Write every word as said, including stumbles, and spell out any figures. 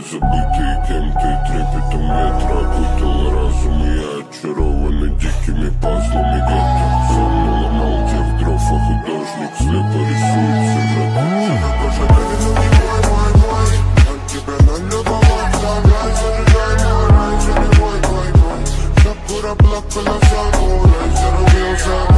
забытые кем-то и трепетом ветра окутал разум, и я очарованный дикими пазлами гетто. Сам наломал тех дров, а художник слепо рисует сюжеты. Боже, baby, ну не мой, мой, мой, от тебя налюбоваться, рай, зажигай мой рай, же не мой, мой, мой. Шапкура плакала, сам, рай, зарубился.